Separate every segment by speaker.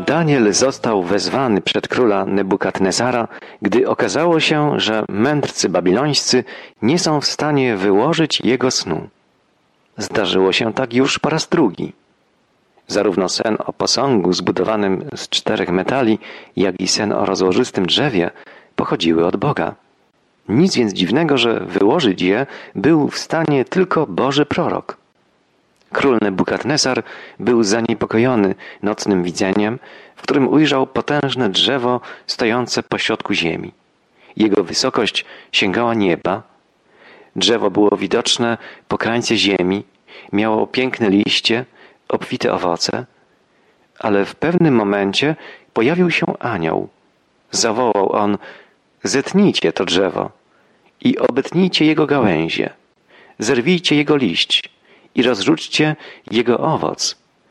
Speaker 1: Daniel został wezwany przed króla Nebukadnezara, gdy okazało się, że mędrcy babilońscy nie są w stanie wyłożyć jego snu. Zdarzyło się tak już po raz drugi. Zarówno sen o posągu zbudowanym z 4 metali, jak i sen o rozłożystym drzewie pochodziły od Boga. Nic więc dziwnego, że wyłożyć je był w stanie tylko Boży prorok. Król Nebukadnezar był zaniepokojony nocnym widzeniem, w którym ujrzał potężne drzewo stojące pośrodku ziemi. Jego wysokość sięgała nieba. Drzewo było widoczne po krańcu ziemi, miało piękne liście, obfite owoce, ale w pewnym momencie pojawił się anioł. Zawołał on: zetnijcie to drzewo i obetnijcie jego gałęzie, zerwijcie jego liść i rozrzućcie jego owoc.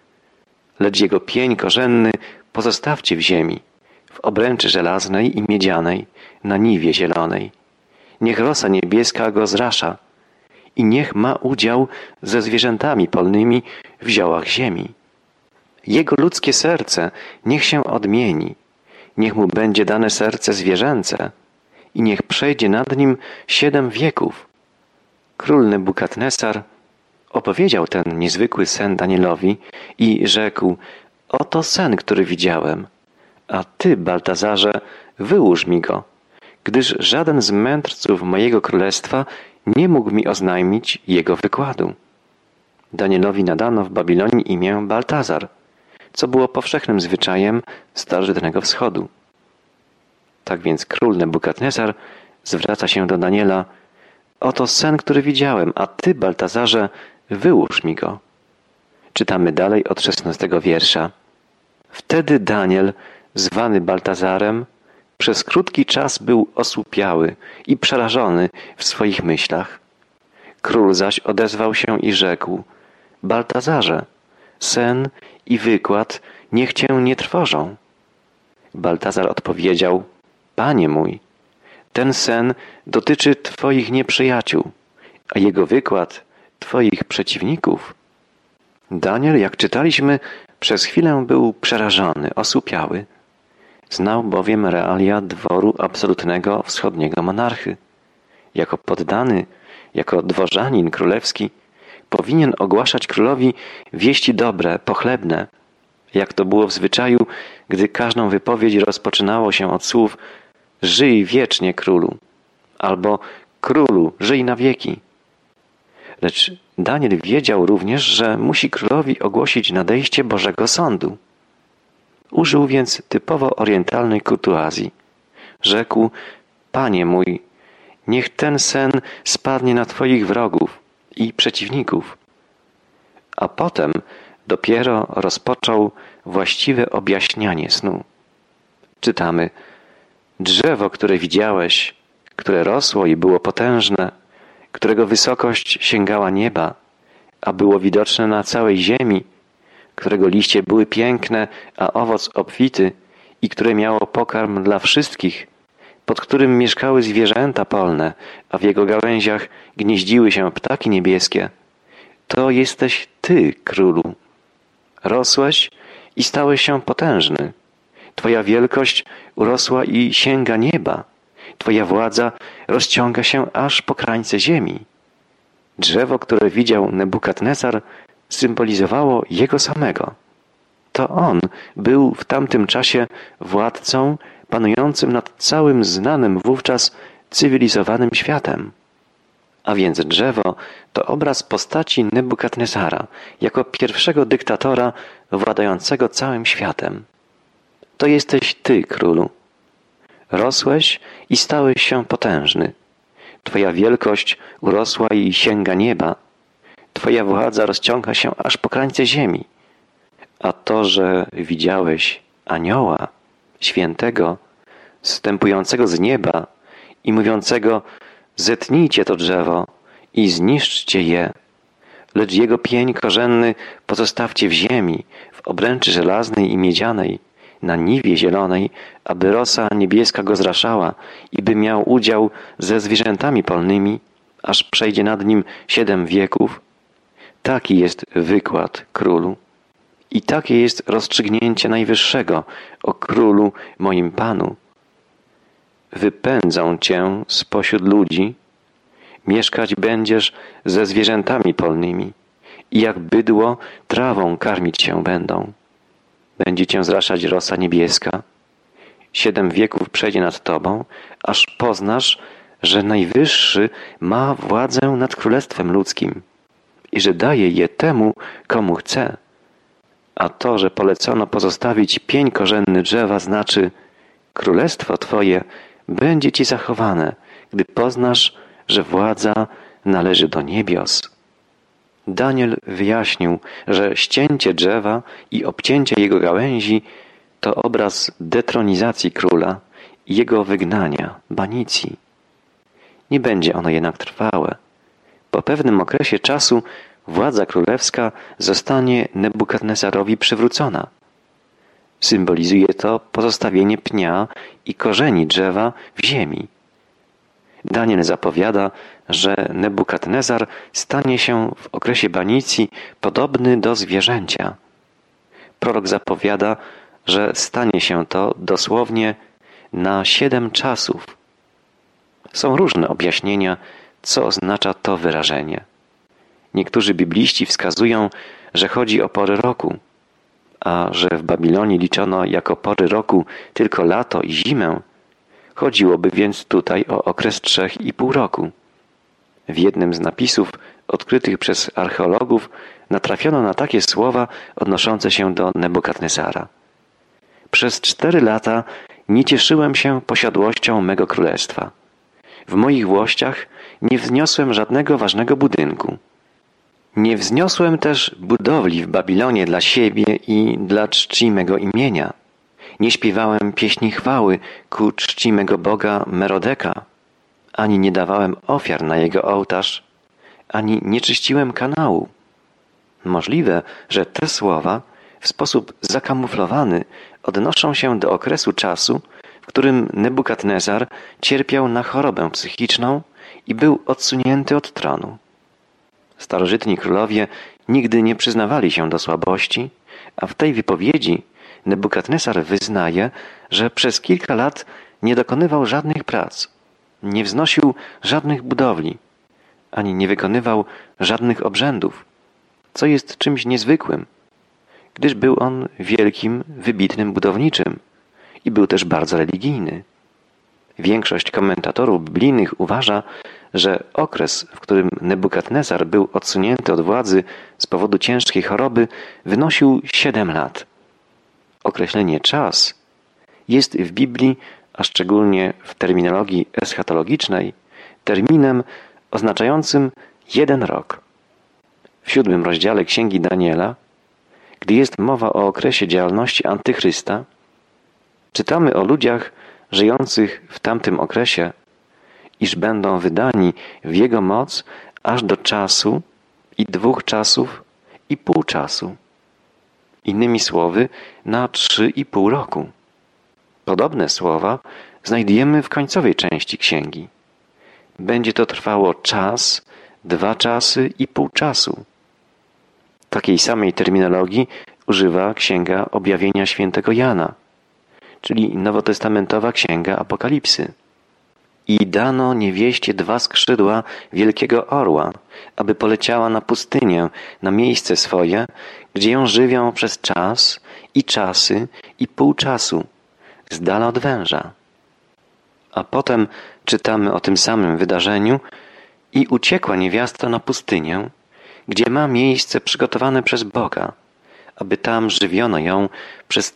Speaker 1: Lecz jego pień korzenny pozostawcie w ziemi, w obręczy żelaznej i miedzianej, na niwie zielonej. Niech rosa niebieska go zrasza i niech ma udział ze zwierzętami polnymi w ziołach ziemi. Jego ludzkie serce niech się odmieni, niech mu będzie dane serce zwierzęce i niech przejdzie nad nim 7 wieków. Król Nebukadnesar opowiedział ten niezwykły sen Danielowi i rzekł: oto sen, który widziałem, a ty, Baltazarze, wyłóż mi go, gdyż żaden z mędrców mojego królestwa nie mógł mi oznajmić jego wykładu. Danielowi nadano w Babilonii imię Baltazar, co było powszechnym zwyczajem starożytnego wschodu. Tak więc król Nebukadnesar zwraca się do Daniela: oto sen, który widziałem, a ty, Baltazarze, wyłóż mi go. Czytamy dalej od 16 wiersza. Wtedy Daniel, zwany Baltazarem, przez krótki czas był osłupiały i przerażony w swoich myślach. Król zaś odezwał się i rzekł: Baltazarze, sen i wykład niech cię nie trwożą. Baltazar odpowiedział: Panie mój, ten sen dotyczy twoich nieprzyjaciół, a jego wykład twoich przeciwników. Daniel, jak czytaliśmy, przez chwilę był przerażony, osłupiały. Znał bowiem realia dworu absolutnego wschodniego monarchy. Jako poddany, jako dworzanin królewski, powinien ogłaszać królowi wieści dobre, pochlebne, jak to było w zwyczaju, gdy każdą wypowiedź rozpoczynało się od słów: żyj wiecznie, królu, albo królu, żyj na wieki. Lecz Daniel wiedział również, że musi królowi ogłosić nadejście Bożego Sądu. Użył więc typowo orientalnej kurtuazji. Rzekł: Panie mój, niech ten sen spadnie na twoich wrogów i przeciwników. A potem dopiero rozpoczął właściwe objaśnianie snu. Czytamy: drzewo, które widziałeś, które rosło i było potężne, którego wysokość sięgała nieba, a było widoczne na całej ziemi, którego liście były piękne, a owoc obfity i które miało pokarm dla wszystkich, pod którym mieszkały zwierzęta polne, a w jego gałęziach gnieździły się ptaki niebieskie. To jesteś Ty, królu. Rosłeś i stałeś się potężny. Twoja wielkość urosła i sięga nieba. Twoja władza rozciąga się aż po krańce ziemi. Drzewo, które widział Nebukadnesar, symbolizowało jego samego. To on był w tamtym czasie władcą panującym nad całym znanym wówczas cywilizowanym światem. A więc drzewo to obraz postaci Nebukadnesara jako pierwszego dyktatora władającego całym światem. To jesteś Ty, królu. Rosłeś i stałeś się potężny. Twoja wielkość urosła i sięga nieba. Twoja władza rozciąga się aż po krańce ziemi. A to, że widziałeś anioła, świętego, zstępującego z nieba i mówiącego: zetnijcie to drzewo i zniszczcie je, lecz jego pień korzenny pozostawcie w ziemi, w obręczy żelaznej i miedzianej, na niwie zielonej, aby rosa niebieska go zraszała i by miał udział ze zwierzętami polnymi, aż przejdzie nad nim 7 wieków. Taki jest wykład, królu. I takie jest rozstrzygnięcie Najwyższego o Królu moim Panu. Wypędzą cię spośród ludzi, mieszkać będziesz ze zwierzętami polnymi i jak bydło trawą karmić się będą. Będzie cię zraszać rosa niebieska. 7 wieków przejdzie nad tobą, aż poznasz, że Najwyższy ma władzę nad królestwem ludzkim i że daje je temu, komu chce. A to, że polecono pozostawić pień korzenny drzewa, znaczy królestwo twoje będzie ci zachowane, gdy poznasz, że władza należy do niebios. Daniel wyjaśnił, że ścięcie drzewa i obcięcie jego gałęzi to obraz detronizacji króla i jego wygnania, banicji. Nie będzie ono jednak trwałe. Po pewnym okresie czasu władza królewska zostanie Nebukadnezarowi przywrócona. Symbolizuje to pozostawienie pnia i korzeni drzewa w ziemi. Daniel zapowiada, że Nebukadnezar stanie się w okresie banicji podobny do zwierzęcia. Prorok zapowiada, że stanie się to dosłownie na 7 czasów. Są różne objaśnienia, co oznacza to wyrażenie. Niektórzy bibliści wskazują, że chodzi o pory roku, a że w Babilonie liczono jako pory roku tylko lato i zimę, chodziłoby więc tutaj o okres 3,5 roku. W jednym z napisów odkrytych przez archeologów natrafiono na takie słowa odnoszące się do Nebukadnezara. Przez 4 lata nie cieszyłem się posiadłością mego królestwa. W moich włościach nie wzniosłem żadnego ważnego budynku. Nie wzniosłem też budowli w Babilonie dla siebie i dla czci mego imienia. Nie śpiewałem pieśni chwały ku czci mego Boga Merodeka, ani nie dawałem ofiar na jego ołtarz, ani nie czyściłem kanału. Możliwe, że te słowa w sposób zakamuflowany odnoszą się do okresu czasu, w którym Nebukadnezar cierpiał na chorobę psychiczną i był odsunięty od tronu. Starożytni królowie nigdy nie przyznawali się do słabości, a w tej wypowiedzi Nebukadnezar wyznaje, że przez kilka lat nie dokonywał żadnych prac, nie wznosił żadnych budowli, ani nie wykonywał żadnych obrzędów, co jest czymś niezwykłym, gdyż był on wielkim, wybitnym budowniczym i był też bardzo religijny. Większość komentatorów biblijnych uważa, że okres, w którym Nebukadnezar był odsunięty od władzy z powodu ciężkiej choroby, wynosił 7 lat. Określenie czas jest w Biblii, a szczególnie w terminologii eschatologicznej, terminem oznaczającym 1 rok. W 7 rozdziale Księgi Daniela, gdy jest mowa o okresie działalności Antychrysta, czytamy o ludziach żyjących w tamtym okresie, iż będą wydani w jego moc aż do czasu i 2 czasów i pół czasu. Innymi słowy, na 3,5 roku. Podobne słowa znajdujemy w końcowej części księgi. Będzie to trwało czas, 2 czasy i pół czasu. Takiej samej terminologii używa Księga Objawienia Świętego Jana, czyli nowotestamentowa Księga Apokalipsy. I dano niewieście 2 skrzydła wielkiego orła, aby poleciała na pustynię, na miejsce swoje, gdzie ją żywią przez czas i czasy i pół czasu, z dala od węża. A potem czytamy o tym samym wydarzeniu: i uciekła niewiasta na pustynię, gdzie ma miejsce przygotowane przez Boga, aby tam żywiono ją przez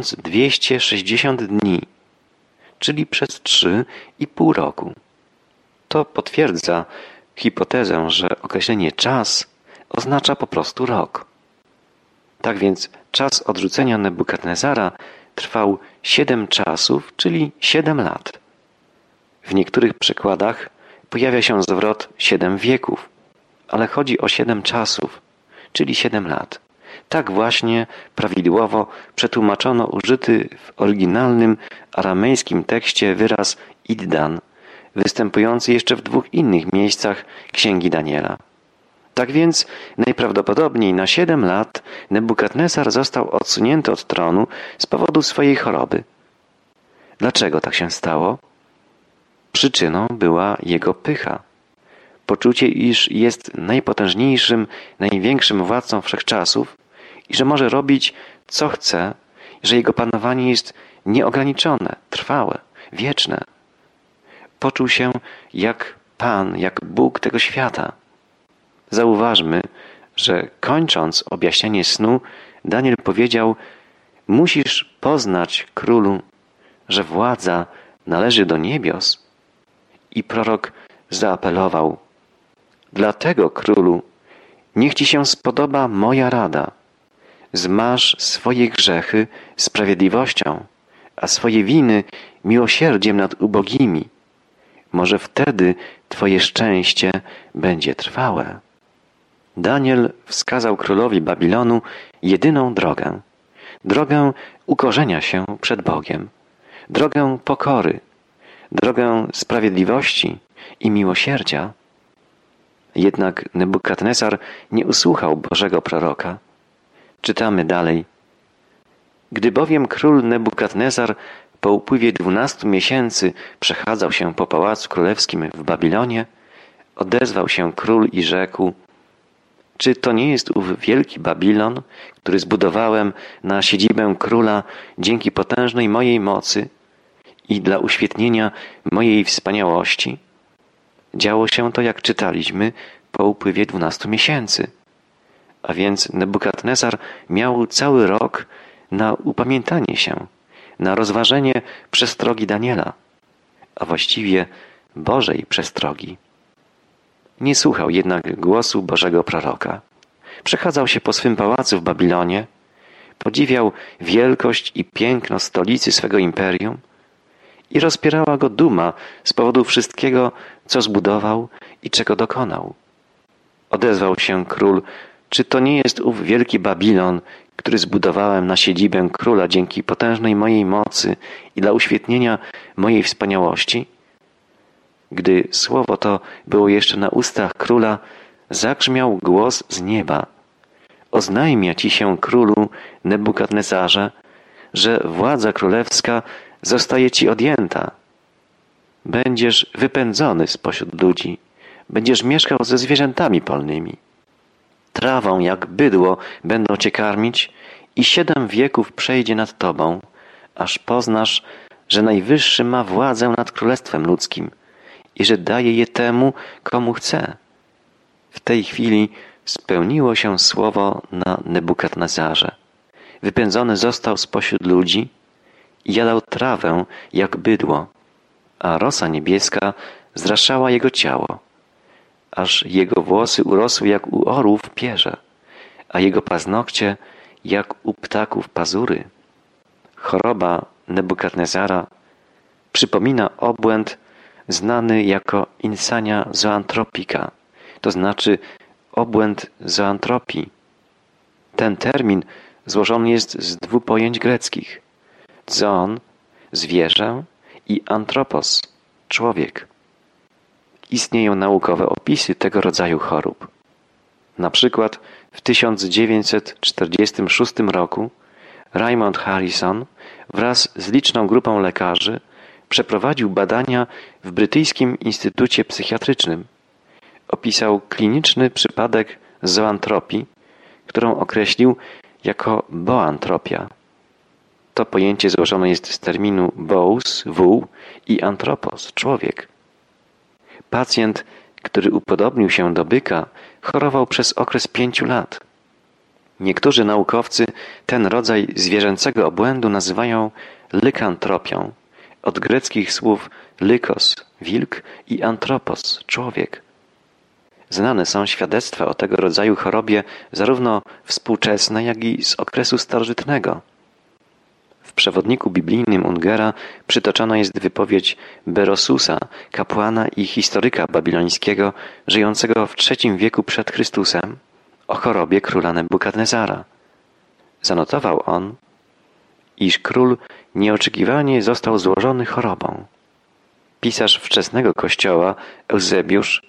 Speaker 1: 1260 dni, czyli przez 3,5 roku. To potwierdza hipotezę, że określenie czas oznacza po prostu rok. Tak więc czas odrzucenia Nebukadnezara trwał 7 czasów, czyli 7 lat. W niektórych przykładach pojawia się zwrot 7 wieków, ale chodzi o 7 czasów, czyli 7 lat. Tak właśnie prawidłowo przetłumaczono użyty w oryginalnym aramejskim tekście wyraz iddan, występujący jeszcze w 2 innych miejscach Księgi Daniela. Tak więc najprawdopodobniej na 7 lat Nebukadnesar został odsunięty od tronu z powodu swojej choroby. Dlaczego tak się stało? Przyczyną była jego pycha. Poczucie, iż jest najpotężniejszym, największym władcą wszechczasów i że może robić, co chce, że jego panowanie jest nieograniczone, trwałe, wieczne. Poczuł się jak Pan, jak Bóg tego świata. Zauważmy, że kończąc objaśnienie snu, Daniel powiedział: musisz poznać, królu, że władza należy do niebios. I prorok zaapelował: dlatego, królu, niech ci się spodoba moja rada. Zmaż swoje grzechy sprawiedliwością, a swoje winy miłosierdziem nad ubogimi. Może wtedy twoje szczęście będzie trwałe. Daniel wskazał królowi Babilonu jedyną drogę. Drogę ukorzenia się przed Bogiem. Drogę pokory. Drogę sprawiedliwości i miłosierdzia. Jednak Nebukadnesar nie usłuchał Bożego proroka. Czytamy dalej. Gdy bowiem król Nebukadnesar po upływie 12 miesięcy przechadzał się po pałacu królewskim w Babilonie, odezwał się król i rzekł: czy to nie jest ów wielki Babilon, który zbudowałem na siedzibę króla dzięki potężnej mojej mocy i dla uświetnienia mojej wspaniałości? Działo się to, jak czytaliśmy, po upływie 12 miesięcy. A więc Nebukadnesar miał cały rok na upamiętanie się, na rozważenie przestrogi Daniela, a właściwie Bożej przestrogi. Nie słuchał jednak głosu Bożego proroka. Przechadzał się po swym pałacu w Babilonie, podziwiał wielkość i piękno stolicy swego imperium i rozpierała go duma z powodu wszystkiego, co zbudował i czego dokonał. Odezwał się król: czy to nie jest ów wielki Babilon, który zbudowałem na siedzibę króla dzięki potężnej mojej mocy i dla uświetnienia mojej wspaniałości? Gdy słowo to było jeszcze na ustach króla, zagrzmiał głos z nieba: oznajmia ci się, królu Nebukadnezarze, że władza królewska zostaje ci odjęta. Będziesz wypędzony spośród ludzi, będziesz mieszkał ze zwierzętami polnymi. Trawą jak bydło będą cię karmić i 7 wieków przejdzie nad tobą, aż poznasz, że Najwyższy ma władzę nad królestwem ludzkim i że daje je temu, komu chce. W tej chwili spełniło się słowo na Nebukadnezarze. Wypędzony został spośród ludzi i jadał trawę jak bydło, a rosa niebieska zraszała jego ciało, aż jego włosy urosły jak u orłów pierze, a jego paznokcie jak u ptaków pazury. Choroba Nebukadnezara przypomina obłęd znany jako insania zoantropika, to znaczy obłęd zoantropii. Ten termin złożony jest z 2 pojęć greckich: zoon, zwierzę, i antropos, człowiek. Istnieją naukowe opisy tego rodzaju chorób. Na przykład w 1946 roku Raymond Harrison wraz z liczną grupą lekarzy przeprowadził badania w Brytyjskim Instytucie Psychiatrycznym. Opisał kliniczny przypadek zoantropii, którą określił jako boantropia. To pojęcie złożone jest z terminu bous, wół, i antropos, człowiek. Pacjent, który upodobnił się do byka, chorował przez okres 5 lat. Niektórzy naukowcy ten rodzaj zwierzęcego obłędu nazywają lykantropią, od greckich słów lykos, wilk, i antropos, człowiek. Znane są świadectwa o tego rodzaju chorobie zarówno współczesne, jak i z okresu starożytnego. W przewodniku biblijnym Ungera przytoczona jest wypowiedź Berosusa, kapłana i historyka babilońskiego, żyjącego w III wieku przed Chrystusem, o chorobie króla Nebukadnezara. Zanotował on, iż król nieoczekiwanie został złożony chorobą. Pisarz wczesnego kościoła Eusebiusz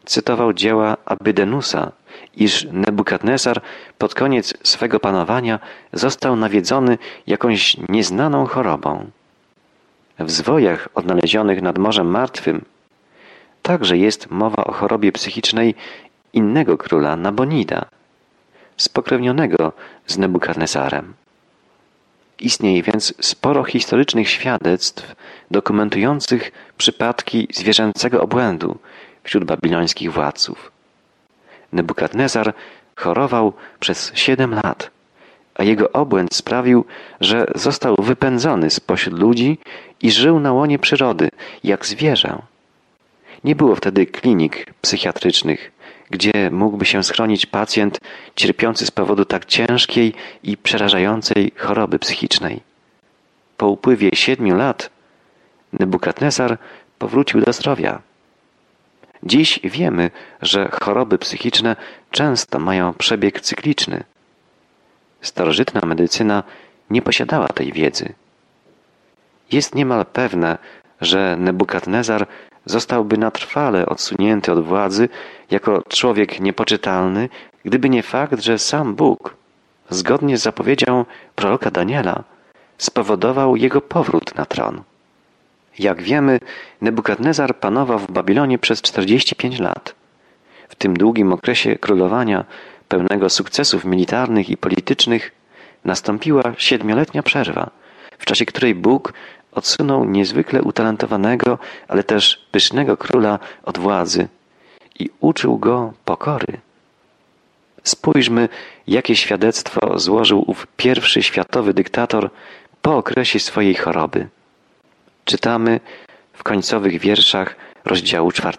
Speaker 1: cytował dzieła Abydenusa, iż Nebukadnesar pod koniec swego panowania został nawiedzony jakąś nieznaną chorobą. W zwojach odnalezionych nad Morzem Martwym także jest mowa o chorobie psychicznej innego króla, Nabonida, spokrewnionego z Nebukadnesarem. Istnieje więc sporo historycznych świadectw dokumentujących przypadki zwierzęcego obłędu wśród babilońskich władców. Nebukadnesar chorował przez 7 lat, a jego obłęd sprawił, że został wypędzony spośród ludzi i żył na łonie przyrody, jak zwierzę. Nie było wtedy klinik psychiatrycznych, gdzie mógłby się schronić pacjent cierpiący z powodu tak ciężkiej i przerażającej choroby psychicznej. Po upływie 7 lat Nebukadnesar powrócił do zdrowia. Dziś wiemy, że choroby psychiczne często mają przebieg cykliczny. Starożytna medycyna nie posiadała tej wiedzy. Jest niemal pewne, że Nebukadnesar zostałby na trwale odsunięty od władzy jako człowiek niepoczytalny, gdyby nie fakt, że sam Bóg, zgodnie z zapowiedzią proroka Daniela, spowodował jego powrót na tron. Jak wiemy, Nebukadnesar panował w Babilonie przez 45 lat. W tym długim okresie królowania, pełnego sukcesów militarnych i politycznych, nastąpiła 7-letnia przerwa, w czasie której Bóg odsunął niezwykle utalentowanego, ale też pysznego króla od władzy i uczył go pokory. Spójrzmy, jakie świadectwo złożył ów pierwszy światowy dyktator po okresie swojej choroby. Czytamy w końcowych wierszach rozdziału 4.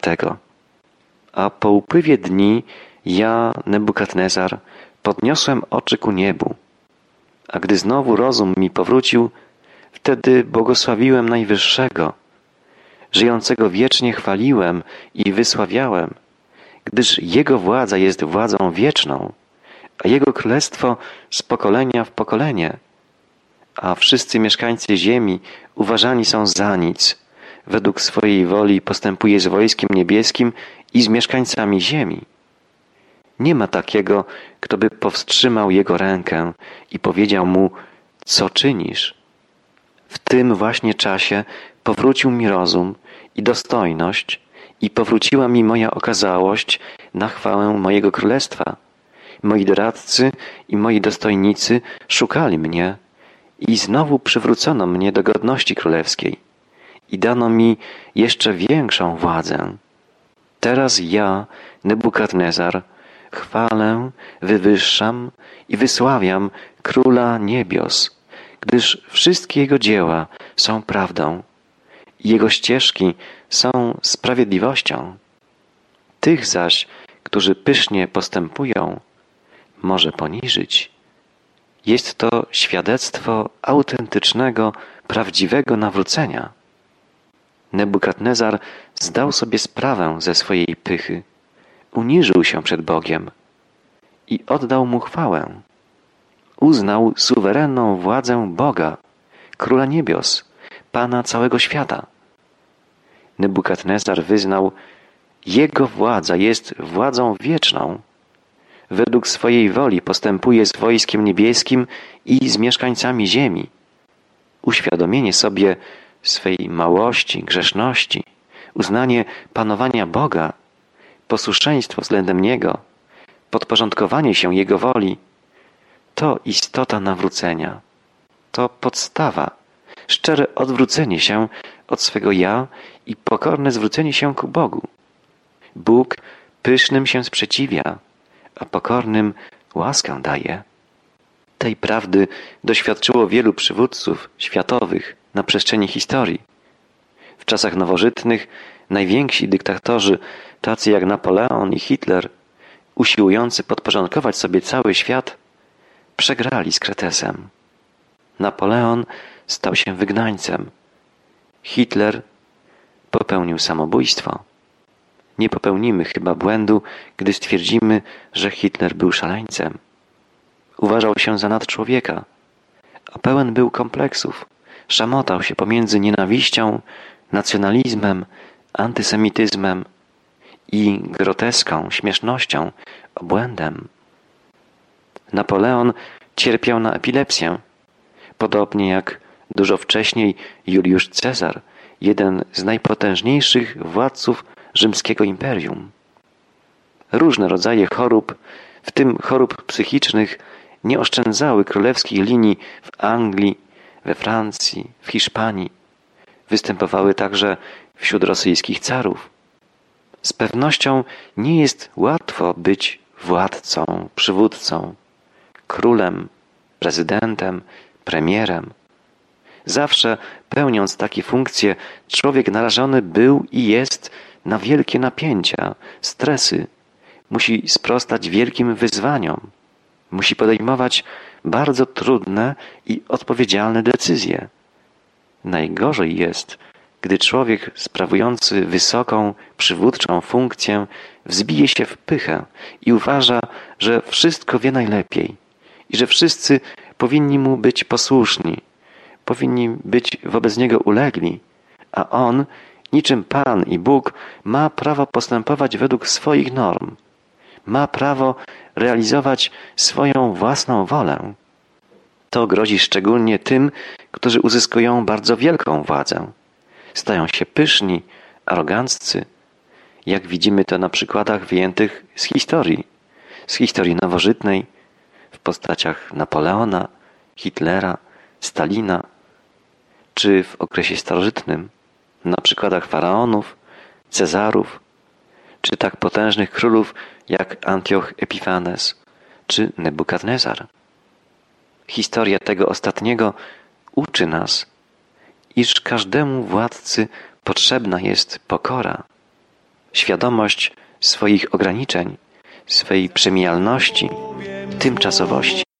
Speaker 1: A po upływie dni ja, Nebukadnesar, podniosłem oczy ku niebu, a gdy znowu rozum mi powrócił, wtedy błogosławiłem Najwyższego, żyjącego wiecznie chwaliłem i wysławiałem, gdyż Jego władza jest władzą wieczną, a Jego królestwo z pokolenia w pokolenie, a wszyscy mieszkańcy ziemi uważani są za nic, według swojej woli postępuje z wojskiem niebieskim i z mieszkańcami ziemi. Nie ma takiego, kto by powstrzymał Jego rękę i powiedział Mu, co czynisz? W tym właśnie czasie powrócił mi rozum i dostojność i powróciła mi moja okazałość na chwałę mojego królestwa. Moi doradcy i moi dostojnicy szukali mnie i znowu przywrócono mnie do godności królewskiej i dano mi jeszcze większą władzę. Teraz ja, Nebukadnesar, chwalę, wywyższam i wysławiam Króla Niebios, gdyż wszystkie Jego dzieła są prawdą i Jego ścieżki są sprawiedliwością. Tych zaś, którzy pysznie postępują, może poniżyć. Jest to świadectwo autentycznego, prawdziwego nawrócenia. Nebukadnesar zdał sobie sprawę ze swojej pychy, uniżył się przed Bogiem i oddał Mu chwałę. Uznał suwerenną władzę Boga, Króla Niebios, Pana całego świata. Nebukadnesar wyznał, Jego władza jest władzą wieczną. Według swojej woli postępuje z wojskiem niebieskim i z mieszkańcami ziemi. Uświadomienie sobie swej małości, grzeszności, uznanie panowania Boga, posłuszeństwo względem Niego, podporządkowanie się Jego woli, to istota nawrócenia. To podstawa, szczere odwrócenie się od swego ja i pokorne zwrócenie się ku Bogu. Bóg pysznym się sprzeciwia, a pokornym łaskę daje. Tej prawdy doświadczyło wielu przywódców światowych na przestrzeni historii. W czasach nowożytnych najwięksi dyktatorzy, tacy jak Napoleon i Hitler, usiłujący podporządkować sobie cały świat, przegrali z Kretesem. Napoleon stał się wygnańcem. Hitler popełnił samobójstwo. Nie popełnimy chyba błędu, gdy stwierdzimy, że Hitler był szaleńcem. Uważał się za nadczłowieka, a pełen był kompleksów. Szamotał się pomiędzy nienawiścią, nacjonalizmem, antysemityzmem i groteską, śmiesznością, obłędem. Napoleon cierpiał na epilepsję, podobnie jak dużo wcześniej Juliusz Cezar, jeden z najpotężniejszych władców rzymskiego imperium. Różne rodzaje chorób, w tym chorób psychicznych, nie oszczędzały królewskich linii w Anglii, we Francji, w Hiszpanii. Występowały także wśród rosyjskich carów. Z pewnością nie jest łatwo być władcą, przywódcą, królem, prezydentem, premierem. Zawsze pełniąc takie funkcje, człowiek narażony był i jest na wielkie napięcia, stresy. Musi sprostać wielkim wyzwaniom. Musi podejmować bardzo trudne i odpowiedzialne decyzje. Najgorzej jest, gdy człowiek sprawujący wysoką, przywódczą funkcję wzbije się w pychę i uważa, że wszystko wie najlepiej i że wszyscy powinni mu być posłuszni, powinni być wobec niego ulegli, a on, niczym Pan i Bóg, ma prawo postępować według swoich norm. Ma prawo realizować swoją własną wolę. To grozi szczególnie tym, którzy uzyskują bardzo wielką władzę. Stają się pyszni, aroganccy, jak widzimy to na przykładach wyjętych z historii nowożytnej, w postaciach Napoleona, Hitlera, Stalina, czy w okresie starożytnym, na przykładach faraonów, Cezarów, czy tak potężnych królów jak Antioch Epifanes, czy Nebukadnezar. Historia tego ostatniego uczy nas, iż każdemu władcy potrzebna jest pokora, świadomość swoich ograniczeń, swej przemijalności, tymczasowości.